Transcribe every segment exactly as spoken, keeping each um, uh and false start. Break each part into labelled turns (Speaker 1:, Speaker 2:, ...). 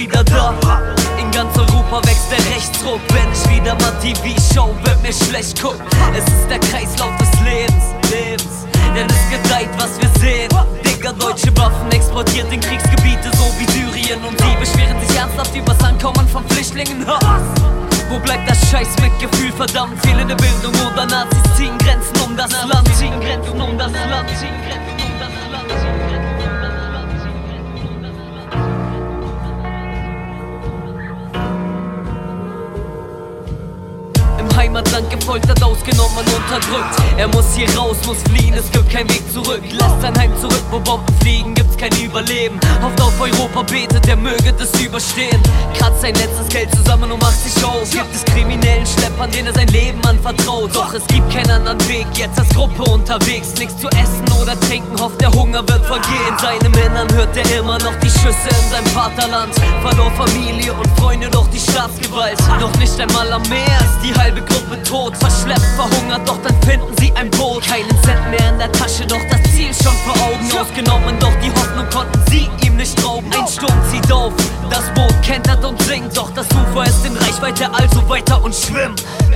Speaker 1: wieder da. In ganz Europa wächst der Rechtsdruck. Wenn ich wieder mal T V schau, wird mir schlecht gucken. Es ist der Kreislauf des Lebens, Lebens. Denn es gedeiht, was wir sehen. Digga, deutsche Waffen exportiert in Kriegsgebiete so wie Syrien. Und die beschweren sich ernsthaft übers Ankommen von Flüchtlingen. Ha! Wo bleibt das scheiß Mitgefühl? Verdammt, fehlende Bildung oder Nazis ziehen Grenzen um das Land. Ziehen Grenzen um das Land. Ziehen Grenzen um das Land. Heimatland gefoltert, ausgenommen, unterdrückt. Er muss hier raus, muss fliehen, es gibt keinen Weg zurück. Lässt sein Heim zurück, wo Bomben fliegen, gibt's kein Überleben. Hofft auf Europa, betet, er möge das überstehen. Kratzt sein letztes Geld zusammen und macht sich auf. Gibt es kriminellen Schleppern, denen er sein Leben anvertraut. Doch es gibt keinen anderen Weg, jetzt als Gruppe unterwegs. Nichts zu essen oder trinken, hofft der Hunger wird vergehen. Seine Männern hört er immer noch die Schüsse in seinem Vaterland. Verlor Familie und Freunde durch die Staatsgewalt. Noch nicht einmal am Meer ist die halbe Gruppe tot, verschleppt, verhungert, doch dann finden sie ein Boot. Keinen Cent mehr in der Tasche, doch das Ziel schon vor Augen. Ausgenommen, doch die Hoffnung konnten sie ihm nicht rauben. Ein Sturm zieht auf, das Boot kentert und sinkt, doch das Ufer ist in Reichweite, also weiter und schwimm.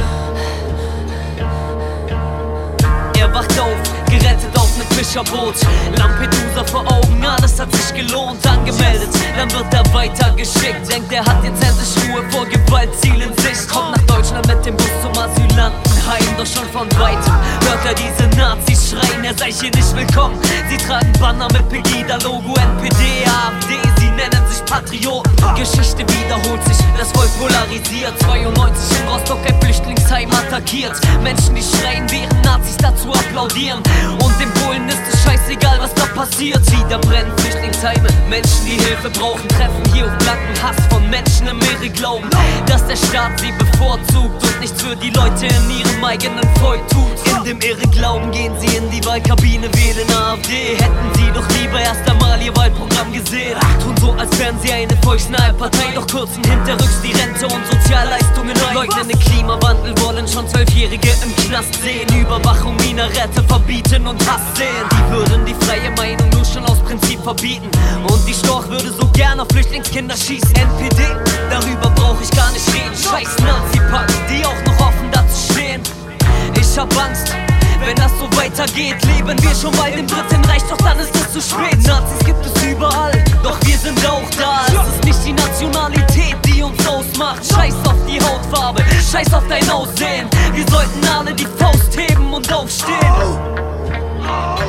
Speaker 1: Er wacht auf, gerettet auf nem Fischerboot. Lampedusa vor Augen, alles hat sich gelohnt. Angemeldet, dann wird er weitergeschickt. Denkt, er hat jetzt endlich Ruhe vor Gewalt, Ziel in Sicht. Kommt nach Deutschland mit dem Bus zum Asylantenheim. Doch schon von weitem hört er diese Nazis schreien, er sei hier nicht willkommen. Sie tragen Banner mit Pegida-Logo, N P D, A f D, sie nennen sich Patrioten. Geschichte wiederholt sich, das Volk polarisiert. zweiundneunzig in Rostock ein Flüchtlingsheim attackiert. Menschen, die schreien, während Nazis dazu applaudieren. Und in Polen ist es scheißegal, was da passiert. Wieder brennen Flüchtlingsheime. Menschen, die Hilfe brauchen, treffen hier auf blanken Hass von Menschen im Meere. Glauben, dass der Staat sie bevorzugt und nichts für die Leute in ihrem eigenen Volk tut. In dem Irrglauben gehen sie in die Wahlkabine, wählen A f D. Hätten sie doch lieber erst einmal ihr Wahlprogramm gesehen. Tun so, als wären sie eine volksnahe Partei, doch kürzen hinterrücks die Rente und Sozialleistungen ein. Leugnen den Klimawandel, wollen schon Zwölfjährige im Knast sehen. Überwachung, Minarette verbieten und Hass sehen. Die würden die freie Meinung nur schon aus Prinzip verbieten. Und die Storch würde so gern auf Flüchtlingskinder schießen. N P D, darüber brauch ich gar nicht reden. Scheiß Nazi-Pack, die auch noch offen dazu stehen. Ich hab Angst, wenn das so weitergeht, leben wir schon bald im Dritten Reich, doch dann ist es zu spät. Nazis gibt es überall, doch wir sind auch da. Es ist nicht die Nationalität, die uns ausmacht. Scheiß auf die Hautfarbe, scheiß auf dein Aussehen. Wir sollten alle die Faust heben und aufstehen.